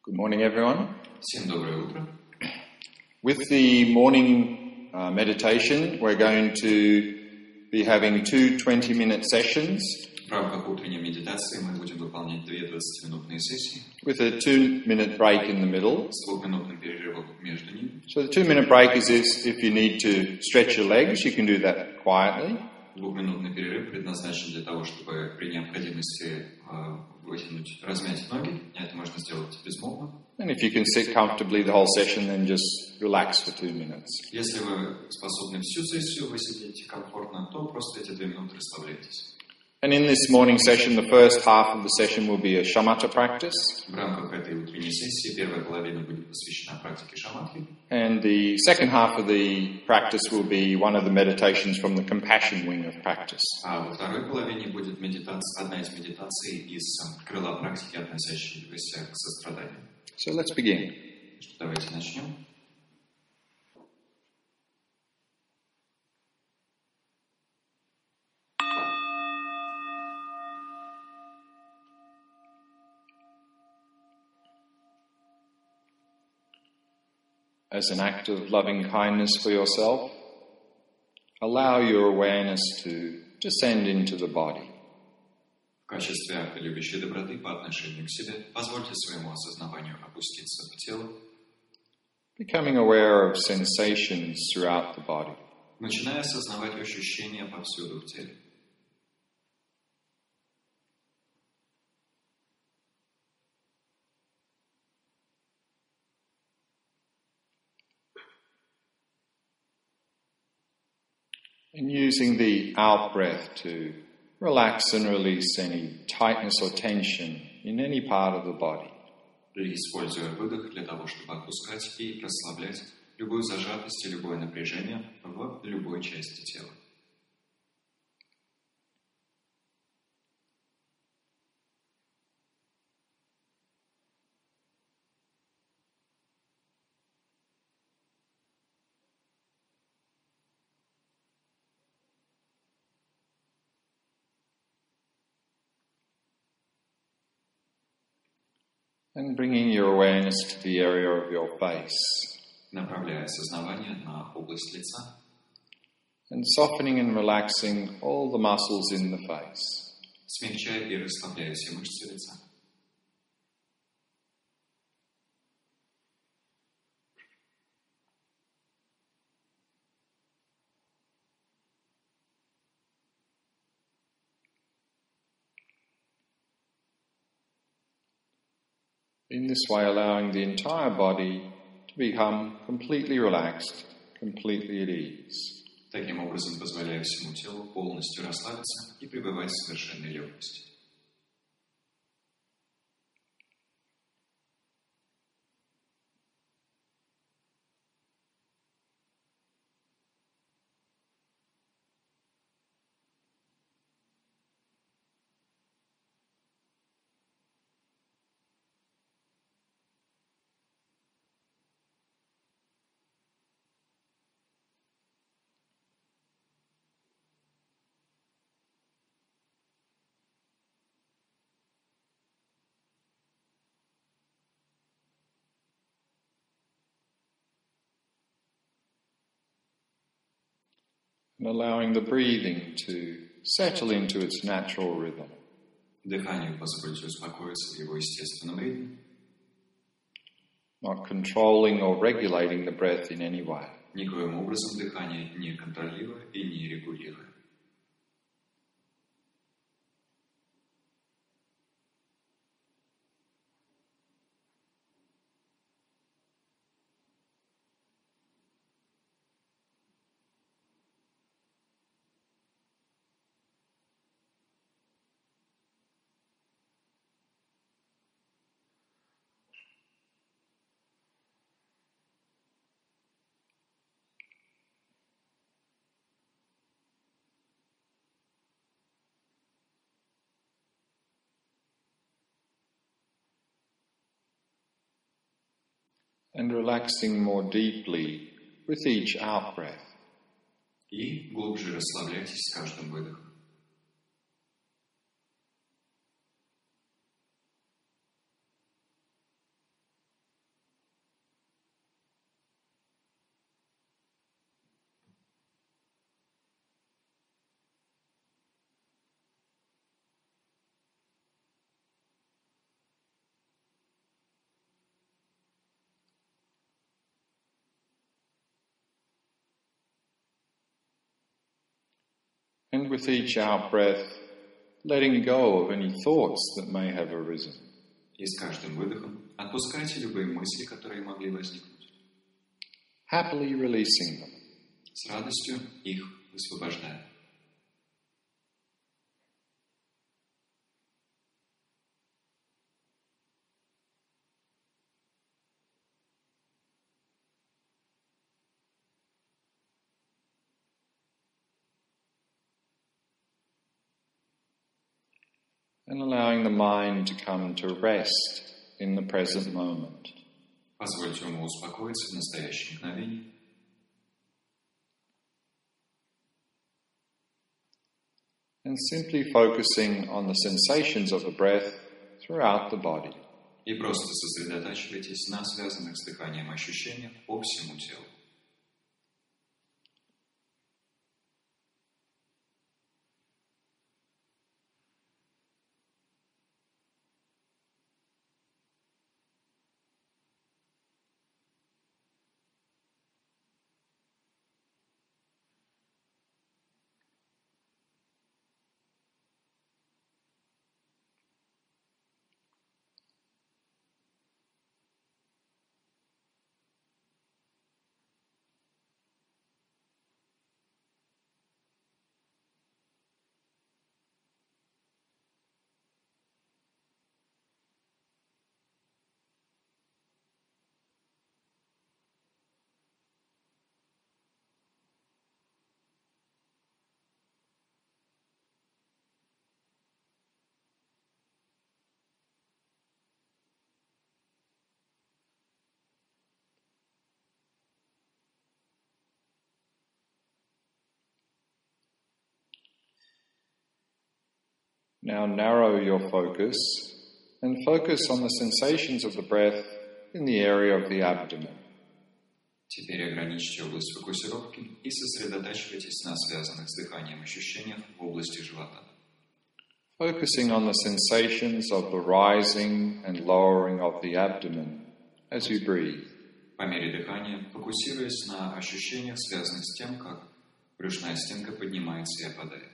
Good morning, everyone. Всем доброе утро. With the morning meditation, we're going to be having two 20-minute sessions В рамках утренней медитации мы будем выполнять две 20-минутные сессии with a 2-minute break in the middle. с двухминутным перерывом между ними. So the 2-minute break is if you need to stretch your legs, you can do that quietly. Двухминутный перерыв предназначен для того, чтобы при необходимости вытянуть, размять ноги. Это можно сделать безмолвно. And if you can sit comfortably the whole session, then just relax for 2 minutes. Если вы способны всю сессию, вы сидите комфортно, то просто эти 2 минуты расслабляйтесь. And in this morning session, the first half of the session will be a shamatha practice. В рамках этой утренней сессии первая половина будет посвящена практике шаматхи. And the second half of the practice will be one of the meditations from the compassion wing of practice. А во второй половине будет одна из медитаций из крыла практики, относящейся к состраданию. So let's begin. Давайте начнем. As an act of loving kindness for yourself, allow your awareness to descend into the body. В качестве акта любящей доброты по отношению к себе позвольте своему осознаванию опуститься в тело, Becoming aware of sensations throughout the body. начиная осознавать ощущения повсюду в теле. And using the out breath to relax and release any tightness or tension in any part of the body. И используя выдох для того, чтобы отпускать и расслаблять любую зажатость и любое напряжение в любой части тела. And bringing your awareness to the area of your face. Направляя сознание на область лица. And softening and relaxing all the muscles in the face. Смягчая и расслабляя все мышцы лица. In this way, allowing the entire body to become completely relaxed, completely at ease. Таким образом, позволяя всему телу полностью расслабиться и пребывать в совершенной легкости. And allowing the breathing to settle into its natural rhythm. Дыханию позвольте успокоиться в его естественном ритме. Not controlling or regulating the breath in any way. Никоим образом дыхание не контролируя и не регулируя. And relaxing more deeply with each out-breath. И глубже расслабляйтесь с каждым выдохом. And with each out-breath, letting go of any thoughts that may have arisen. И с каждым выдохом отпускайте любые мысли, которые могли возникнуть. Happily releasing them. С радостью их высвобождая. And allowing the mind to come to rest in the present moment. Позвольте уму успокоиться в настоящем мгновении. And simply focusing on the sensations of the breath throughout the body. И просто сосредотачивайтесь на связанных с дыханием ощущениях по всему телу. Now narrow your focus and focus on the sensations of the breath in the area of the abdomen. Теперь ограничьте область фокусировки и сосредотачивайтесь на связанных с дыханием ощущениях в области живота. Focusing on the sensations of the rising and lowering of the abdomen as you breathe. По мере дыхания фокусируясь на ощущениях, связанных с тем, как брюшная стенка поднимается и опадает.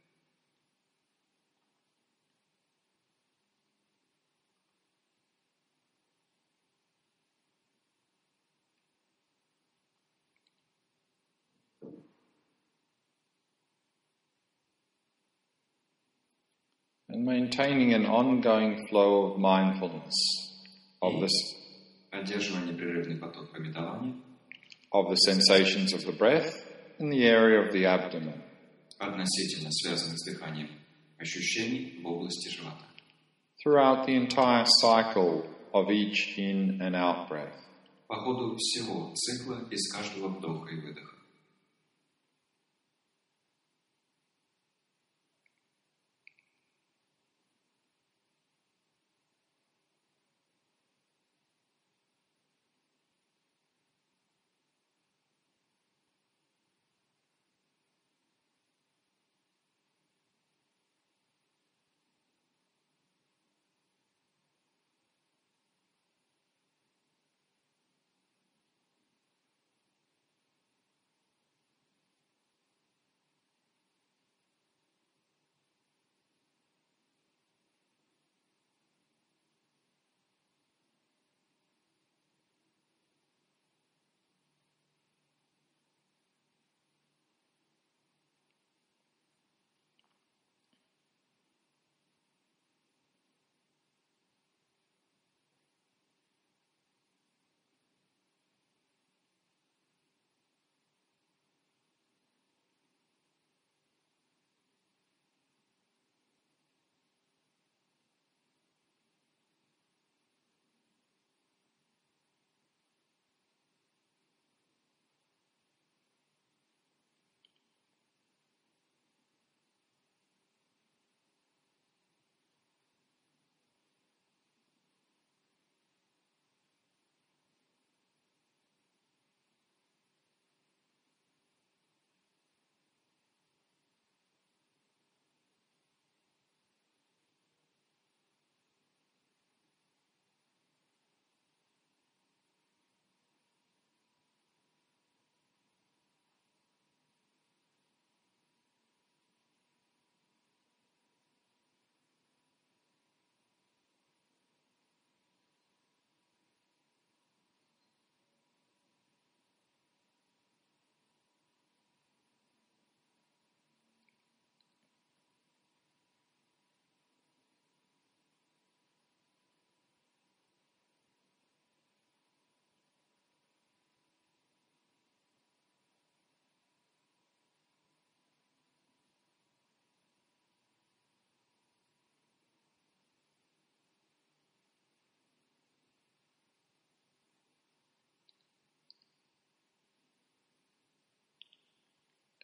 And maintaining an ongoing flow of mindfulness of Поддерживая непрерывный поток памятования of the sensations of the breath in the area of the abdomen. Относительно связанных с дыханием ощущений в области живота. Throughout the entire cycle of each in and out breath. По ходу всего цикла из каждого вдоха и выдоха.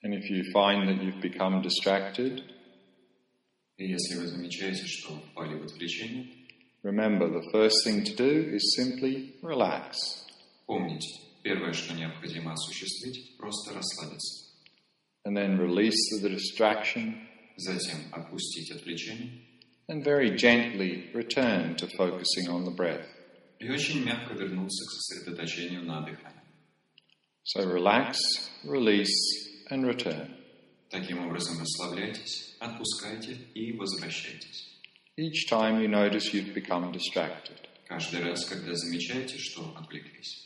And if you find that you've become distracted, И если вы замечаете, что впали в отвлечение, remember the first thing to do is simply relax. помните, первое, что необходимо осуществить, просто расслабиться. And then release the distraction Затем отпустить отвлечение and very gently return to focusing on the breath. и очень мягко вернуться к сосредоточению на дыхании. So relax, release, and return. Таким образом расслабляйтесь, отпускайте и возвращайтесь. Each time you notice you've become distracted. Каждый раз, когда замечаете, что отвлеклись.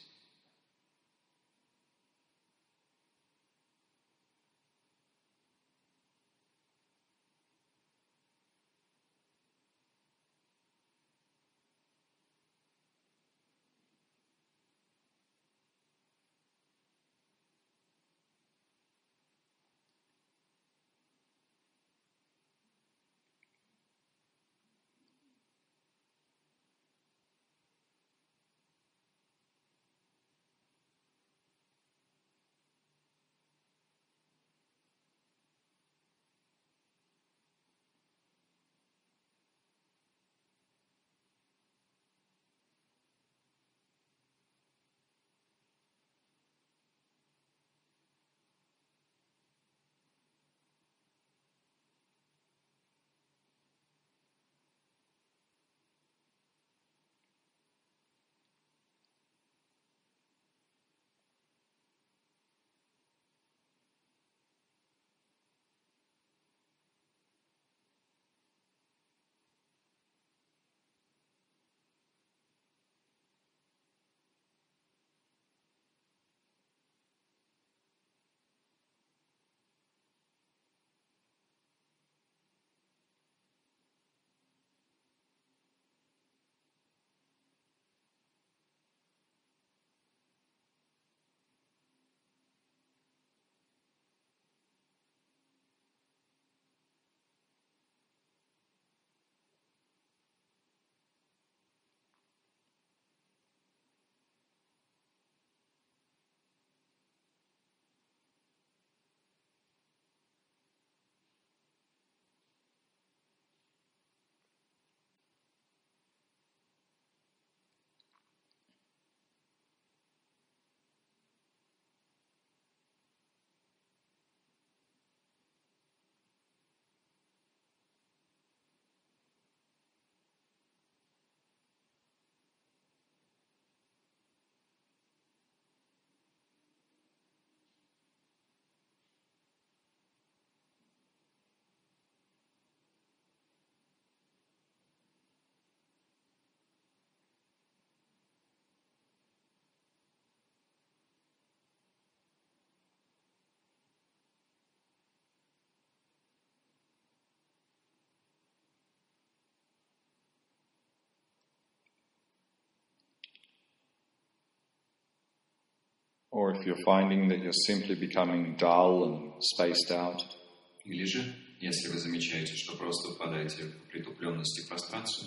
Or if you're finding that you're simply becoming dull and spaced out, Или же, если вы замечаете, что просто впадаете в притупленность и прострацию,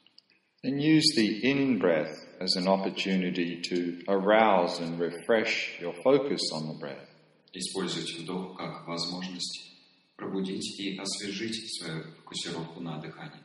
then use the in-breath as an opportunity to arouse and refresh your focus on the breath. используйте вдох как возможность пробудить и освежить свою фокусировку на дыхании.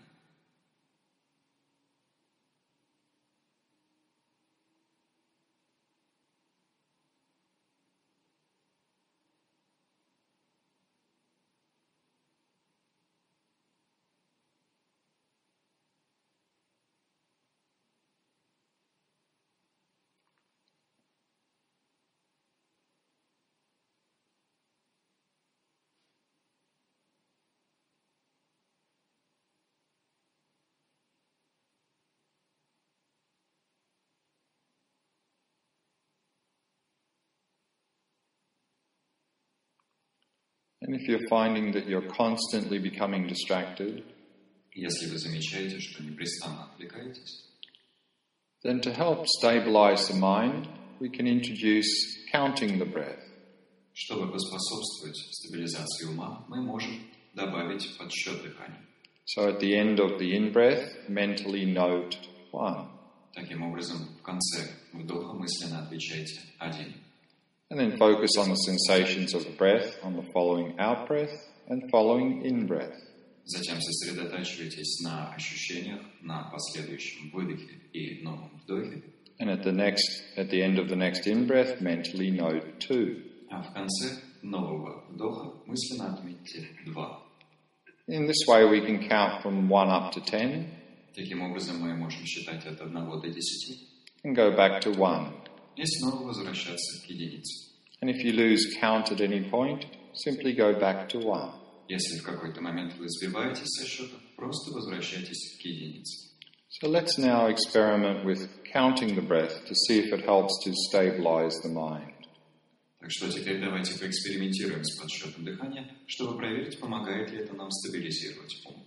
And if you're finding that you're constantly becoming distracted, Если вы замечаете, что непрестанно отвлекаетесь, then to help stabilize the mind, we can introduce counting the breath. чтобы поспособствовать стабилизации ума, мы можем добавить подсчет дыхания. So at the end of the in-breath, mentally note 1. Таким образом, в конце вдоха мысленно отвечайте 1. And then focus on the sensations of the breath, on the following out breath and following in breath. Затем сосредотачивайтесь на ощущениях, на последующем выдохе и новом вдохе. And at the end of the next in-breath, mentally note 2. А в конце нового вдоха мысленно отметьте 2. In this way we can count from 1 up to 10. Таким образом мы можем считать от 1 до 10. And go back to 1. И снова возвращаться к единице. And if you lose count at any point, simply go back to 1. Если в какой-то момент вы сбиваетесь со счета, просто возвращайтесь к единице. So let's now experiment with counting the breath to see if it helps to stabilize the mind. Так что теперь давайте поэкспериментируем с подсчетом дыхания, чтобы проверить, помогает ли это нам стабилизировать ум.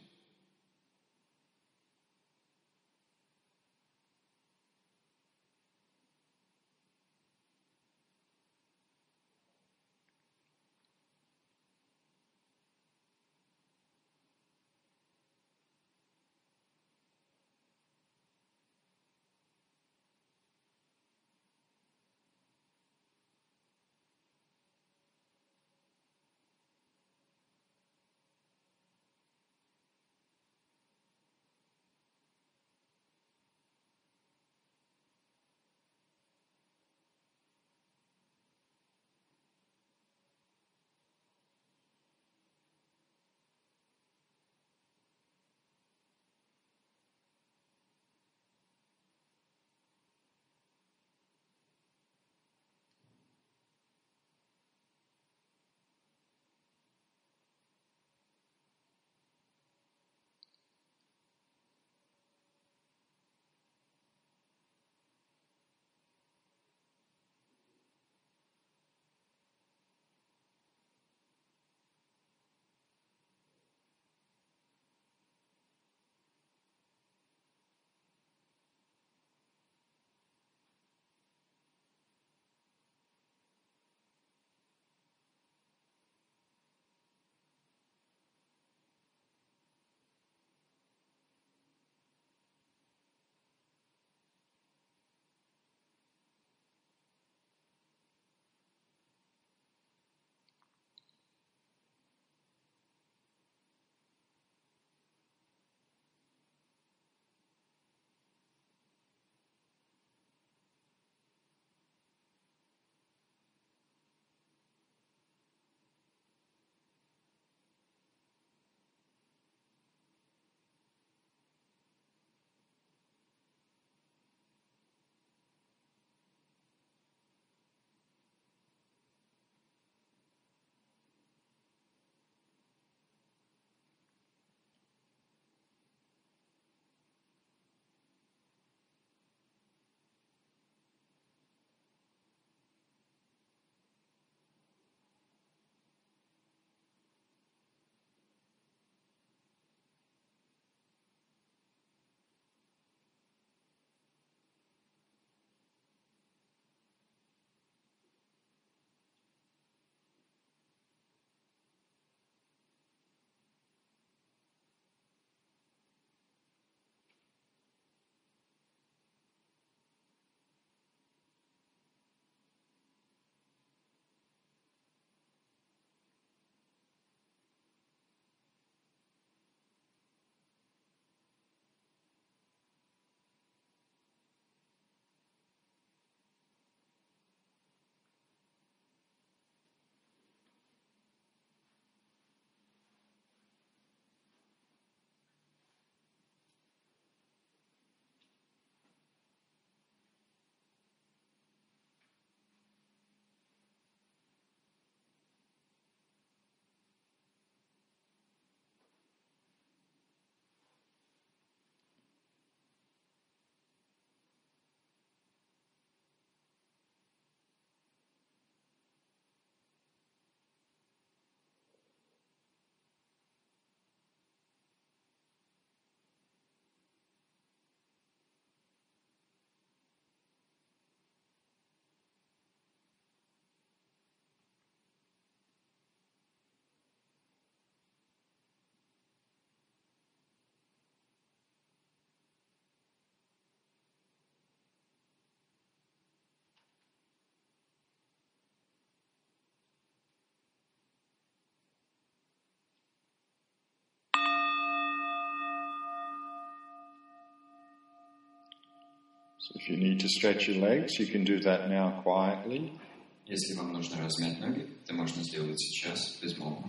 If you need to stretch your legs, you can do that now quietly. Если вам нужно размять ноги, это можно сделать сейчас, безмолвно.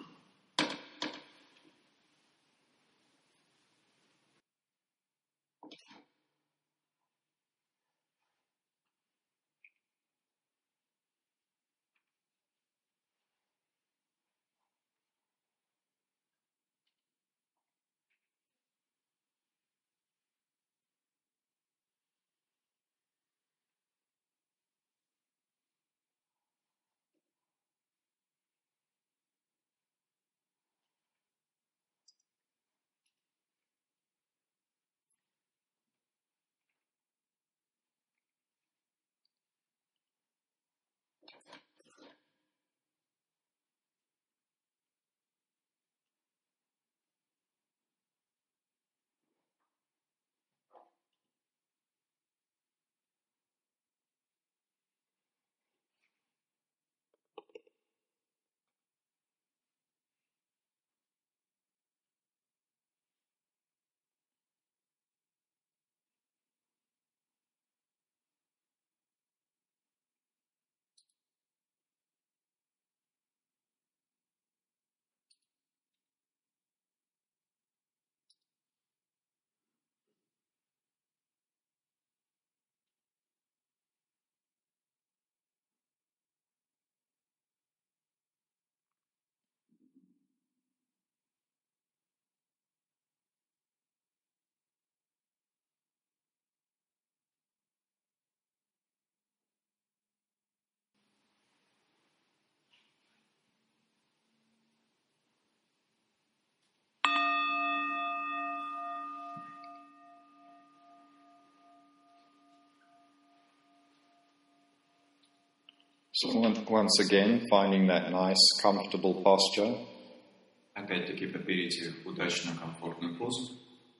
So once again, finding that nice, comfortable posture. Опять-таки подберите удачную, комфортную позу.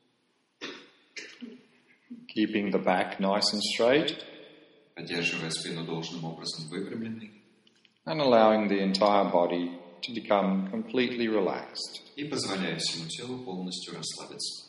Keeping the back nice and straight. Поддерживая спину должным образом выпрямленной. And allowing the entire body to become completely relaxed. И позволяя всему телу полностью расслабиться.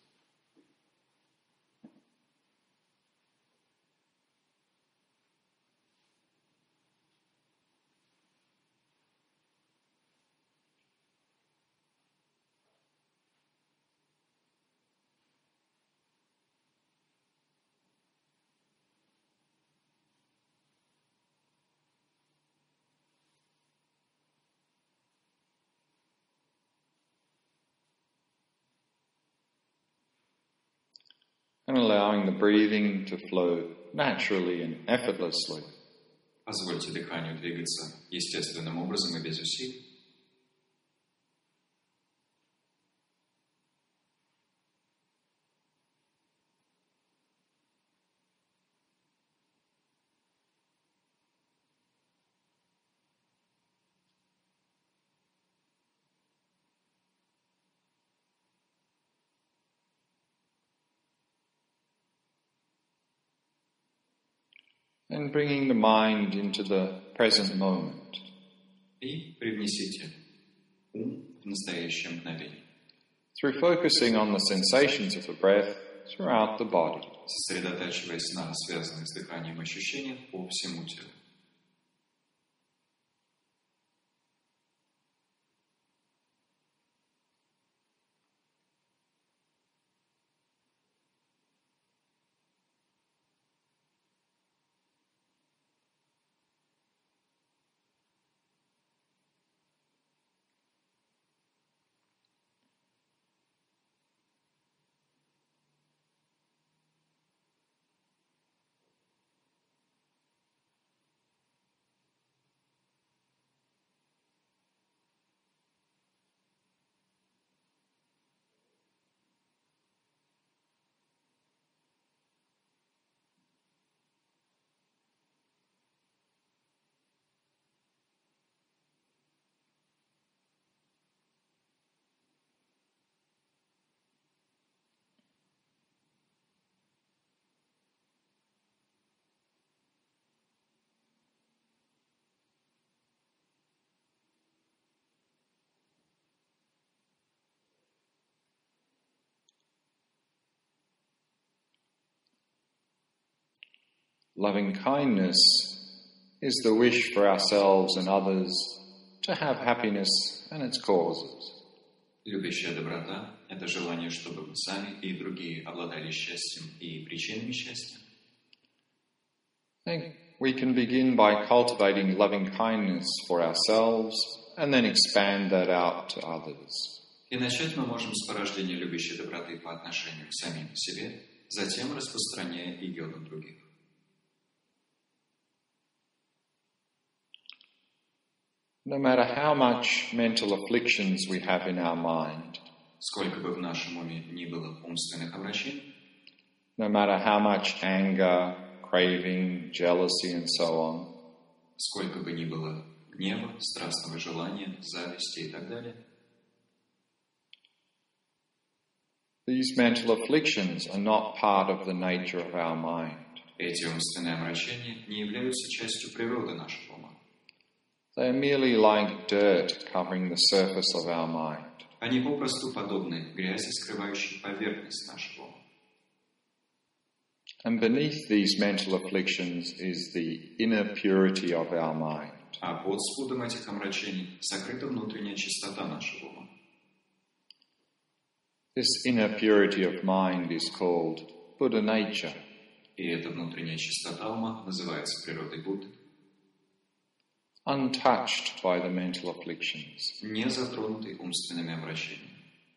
And allowing the breathing to flow naturally and effortlessly. Позвольте дыханию двигаться естественным образом и без усилий. And bringing the mind into the present moment. И привнесите ум в настоящее мгновение. Through focusing on the sensations of the breath throughout the body. Сосредотачиваясь на связанных с дыханием ощущениях по всему телу. Loving kindness is the wish for ourselves and others to have happiness and its causes. Любящая доброта – это желание, чтобы мы сами и другие обладали счастьем и причинами счастья. I think we can begin by cultivating loving kindness for ourselves and then expand that out to others. И начать мы можем с порождения любящей доброты по отношению к самим себе, затем распространяя ее на других. No matter how much mental afflictions we have in our mind, Сколько бы в нашем уме ни было умственных обращений, no matter how much anger, craving, jealousy, and so on, сколько бы ни было гнева, страстного желания, зависти и так далее, these mental afflictions are not part of the nature of our mind. эти умственные омрачения не являются частью природы нашего ума. They are merely like dirt covering the surface of our mind. Они попросту подобны грязи, скрывающей поверхность нашего ума. And beneath these mental afflictions is the inner purity of our mind. А под спудом этих омрачений сокрыта внутренняя чистота нашего ума. This inner purity of mind is called Buddha nature. И эта внутренняя чистота ума называется природой Будды, untouched by the mental afflictions. не затронутой умственными омрачениями.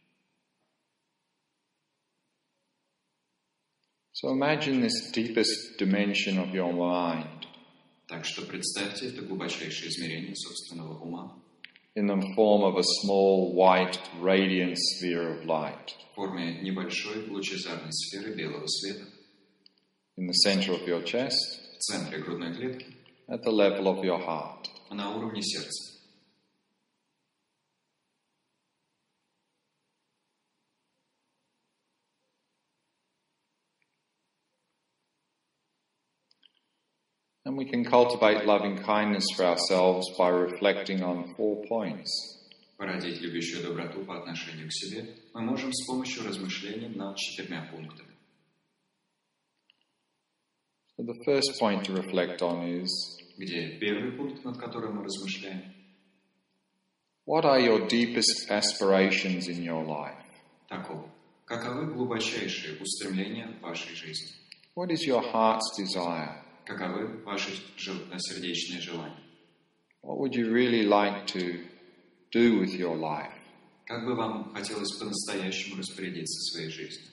So imagine this deepest dimension of your mind Так что представьте это глубочайшее измерение собственного ума in the form of a small, white, radiant sphere of light в форме небольшой лучезарной сферы белого света in the center of your chest, в центре грудной клетки, at the level of your heart. на уровне сердца. And we can cultivate loving kindness for ourselves by reflecting on 4 points. Породить любящую доброту по отношению к себе мы можем с помощью размышлений над 4 пунктами. So the first point to reflect on is, Где первый пункт, над которым мы размышляем? what are your deepest aspirations in your life? Таков. Каковы глубочайшие устремления в вашей жизни? What is your heart's desire? Каковы ваши сердечные желания? What would you really like to do with your life? Как бы вам хотелось по-настоящему распорядиться своей жизнью?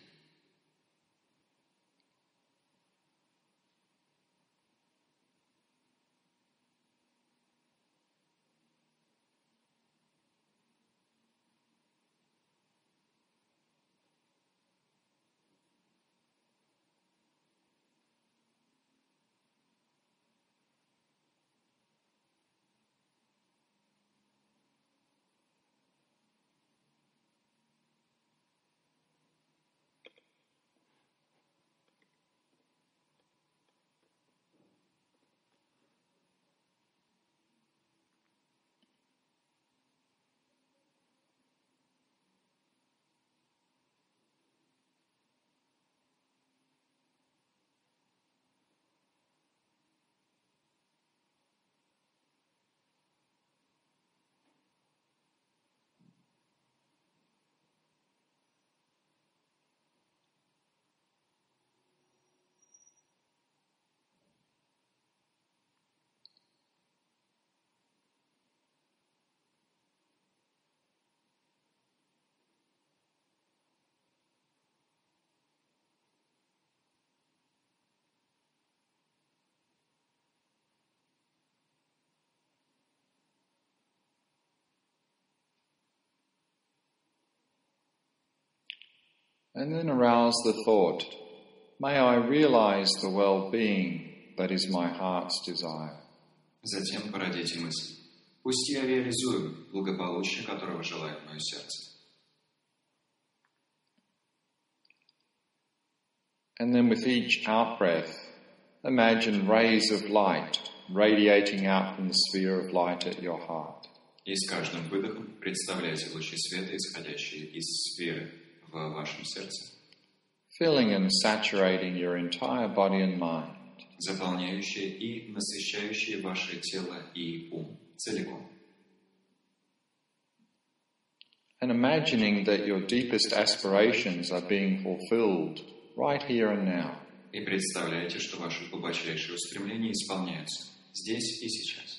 And then arouse the thought, may I realize the well-being that is my heart's desire. Затем породите мысль. Пусть я реализую благополучие, которого желает мое сердце. And then with each out-breath, imagine rays of light radiating out from the sphere of light at your heart. И с каждым выдохом представляйте лучи света, исходящие из сферы в вашем сердце, filling and saturating your entire body and mind. заполняющее и насыщающее ваше тело и ум целиком. And imagining that your deepest aspirations are being fulfilled right here and now. И представляйте, что ваши глубочайшие устремления исполняются здесь и сейчас.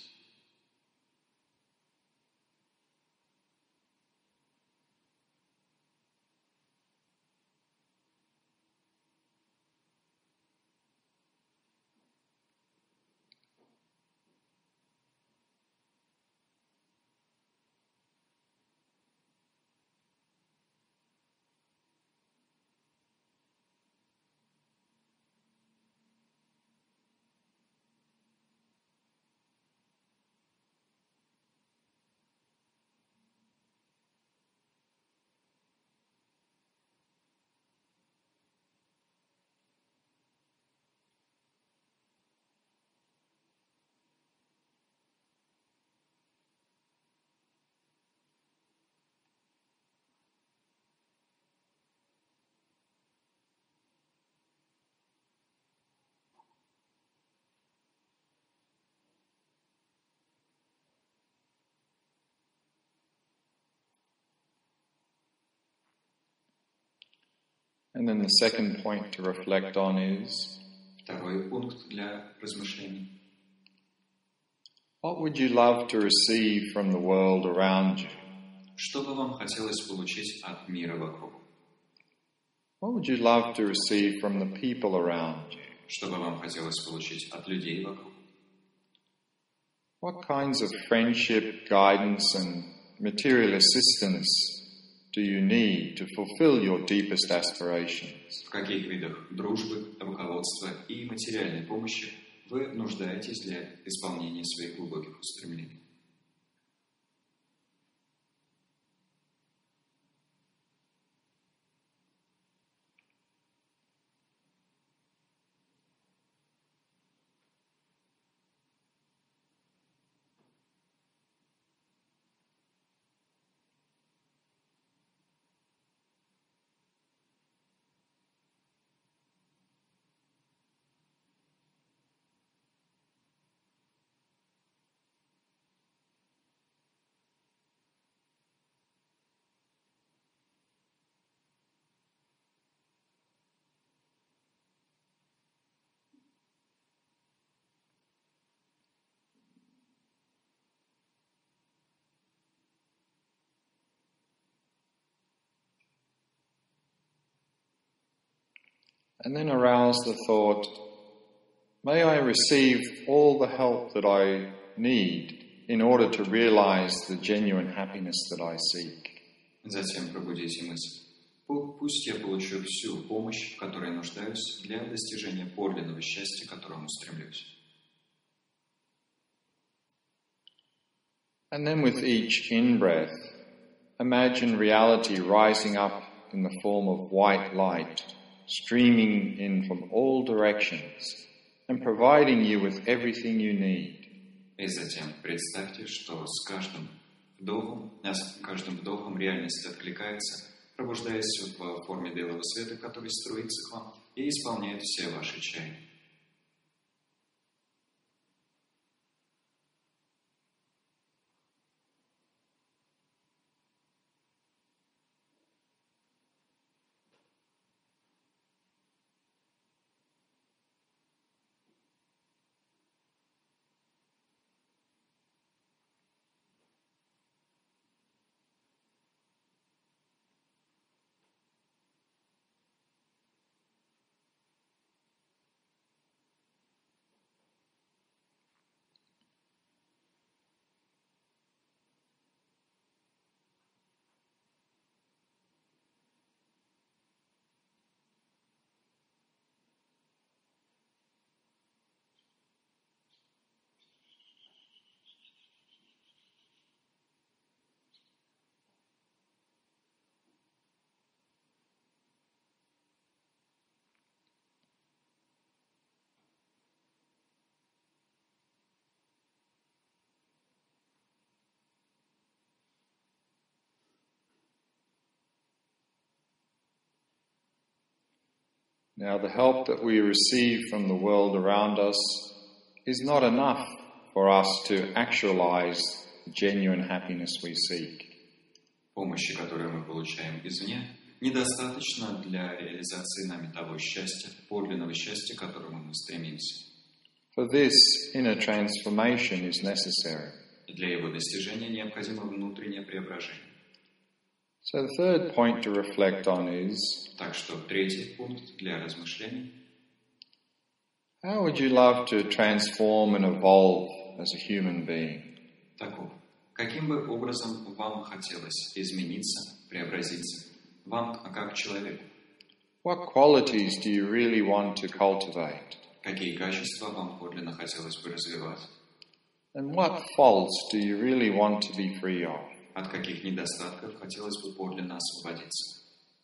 And then the second point to reflect on is, Второй пункт для размышлений. what would you love to receive from the world around you? Что бы вам хотелось получить от мира вокруг? What would you love to receive from the people around you? Что бы вам хотелось получить от людей вокруг? What kinds of friendship, guidance, and material assistance do you need to fulfill your deepest aspirations? В каких видах дружбы, руководства и материальной помощи вы нуждаетесь для исполнения своих глубоких устремлений? And then arouse the thought, may I receive all the help that I need in order to realize the genuine happiness that I seek. Затем пробудите мысль. Пусть я получу всю помощь, в которой нуждаюсь, для достижения подлинного счастья, к которому стремлюсь. And then with each in-breath, imagine reality rising up in the form of white light, streaming in from all directions and providing you with everything you need. И затем представьте, что с каждым вдохом реальность откликается, пробуждаясь в форме белого света, который струится к вам и исполняет все ваши чаяния. Now, the help that we receive from the world around us is not enough for us to actualize the genuine happiness we seek. Помощи, которую мы получаем извне, недостаточно для реализации нами того счастья, подлинного счастья, к которому мы стремимся. For this, inner transformation is necessary. И для его достижения необходимо внутреннее преображение. So the third point to reflect on is, Так что третий пункт для размышлений. How would you love to transform and evolve as a human being? Таков. Каким бы образом вам хотелось измениться, преобразиться, вам как человеку? What qualities do you really want to cultivate? Какие качества вам подлинно хотелось бы развивать? And what faults do you really want to be free of? От каких недостатков хотелось бы подлинно освободиться?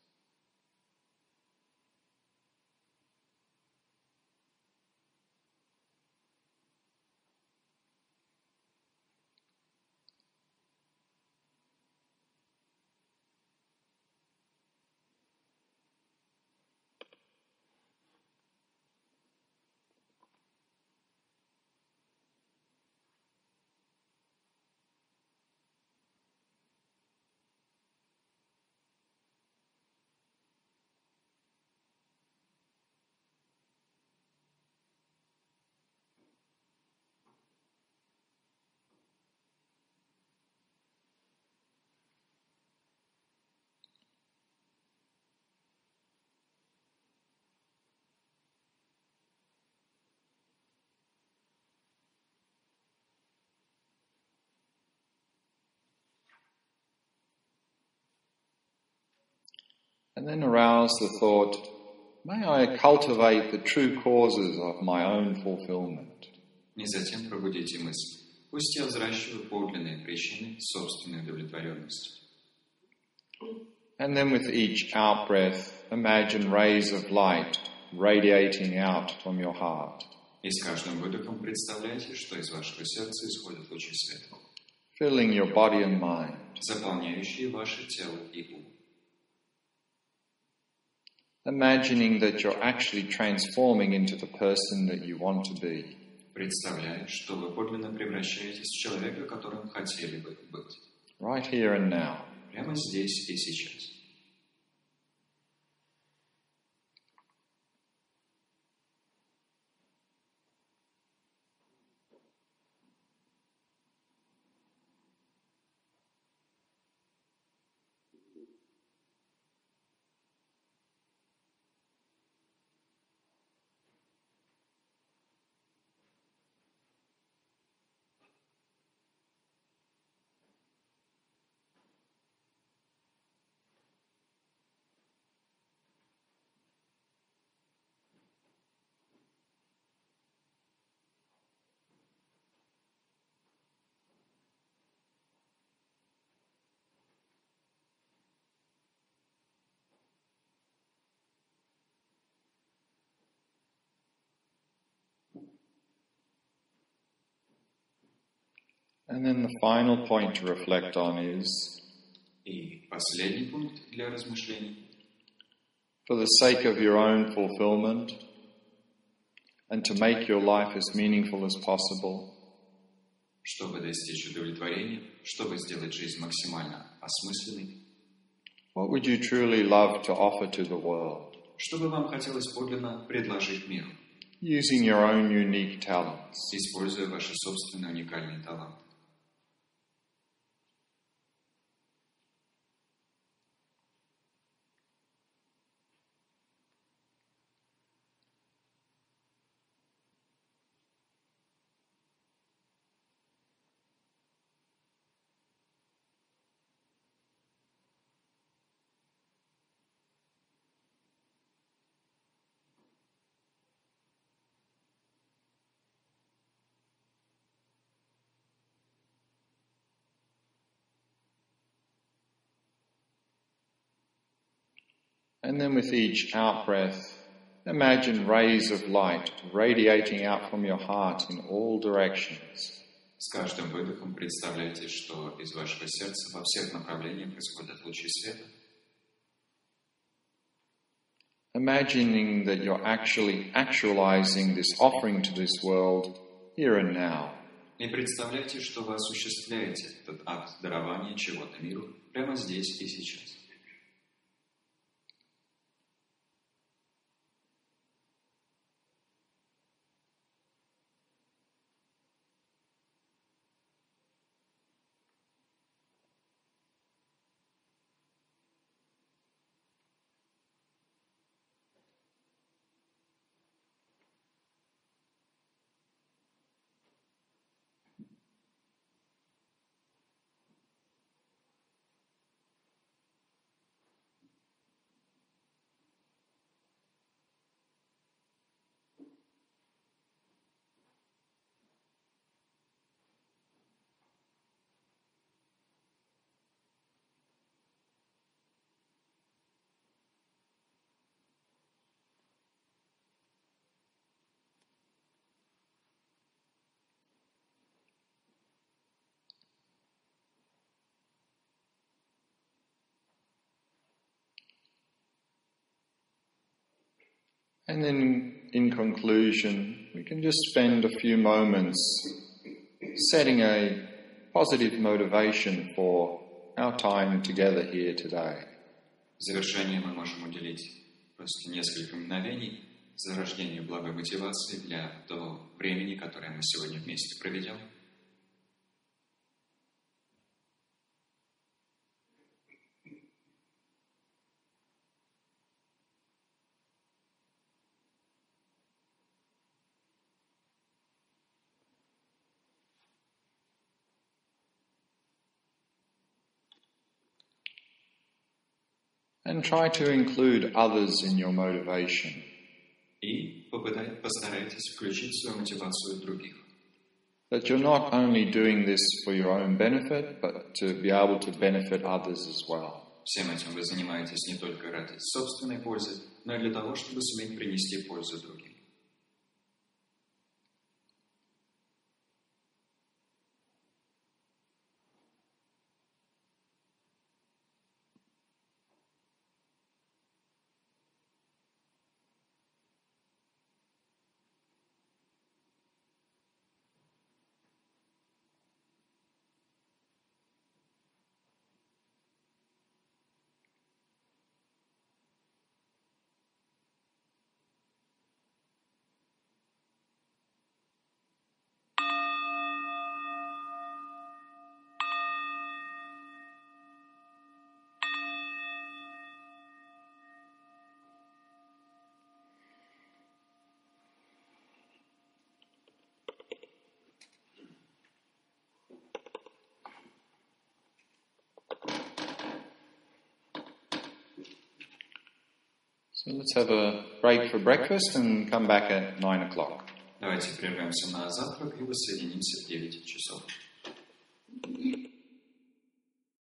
And then arouse the thought, may I cultivate the true causes of my own fulfillment. И затем пробудите мысль. Пусть я взращиваю подлинные причины собственной удовлетворенности. And then with each out-breath, imagine rays of light radiating out from your heart. И с каждым выдохом представляйте, что из вашего сердца исходят лучи света, Filling your body and mind. заполняющие ваше тело и ум. Imagining that you're actually transforming into the person that you want to be. Представляя, что вы подлинно превращаетесь в человека, которым хотели бы быть. Right here and now. Прямо здесь и сейчас. And then the final point to reflect on is, И последний пункт для размышлений. for the sake of your own fulfillment and to make your life as meaningful as possible, Чтобы достичь удовлетворения, чтобы сделать жизнь максимально осмысленной, what would you truly love to offer to the world, что бы вам хотелось подлинно предложить миру, using your own unique talents? используя ваши собственные уникальные таланты. And then with each out-breath, imagine rays of light radiating out from your heart in all directions. С каждым выдохом представляйте, что из вашего сердца во всех направлениях исходят лучи света. imagining that you're actually actualizing this offering to this world here and now. И представляйте, что вы осуществляете этот акт дарования чего-то миру прямо здесь и сейчас. And then in conclusion, we can just spend a few moments setting a positive motivation for our time together here today. В завершение мы можем уделить просто несколько мгновений зарождению благой мотивации для того времени, которое мы сегодня вместе проведем. And try to include others in your motivation. И постарайтесь включить в свою мотивацию других. That you're not only doing this for your own benefit, but to be able to benefit others as well. Всем этим вы занимаетесь не только ради собственной пользы, но и для того, чтобы суметь принести пользу другим. So let's have a break for breakfast and come back at 9 o'clock. Давайте прервемся на завтрак и воссоединимся в 9 часов.